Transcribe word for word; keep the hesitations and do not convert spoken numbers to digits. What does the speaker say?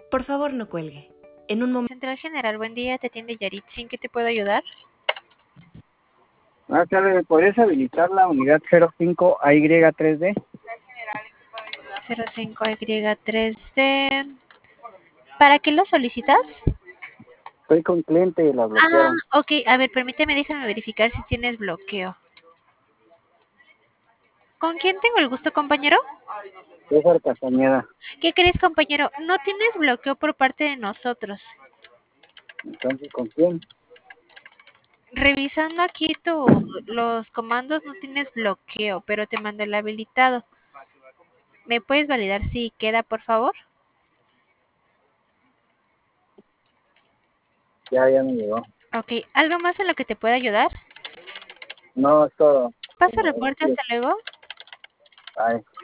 Por favor, no cuelgue. En un momento. Central General, buen día, te atiende Yaritza, ¿en qué te puedo ayudar? Buenas tardes, ¿me podrías habilitar la unidad cero cinco A Y tres D? cero cinco Y tres D. ¿Para qué lo solicitas? Estoy con cliente y la Ah, bloquearon. ok, a ver, permíteme, déjame verificar si tienes bloqueo. ¿Con quién tengo el gusto, compañero? César Castañeda. ¿Qué crees, compañero? No tienes bloqueo por parte de nosotros. Entonces, ¿con quién? Revisando aquí tu, los comandos no tienes bloqueo, pero te mandé el habilitado. ¿Me puedes validar si queda, por favor? Ya, ya me llegó. Ok, ¿algo más en lo que te pueda ayudar? No, es todo. Paso reporte, hasta luego. Bye.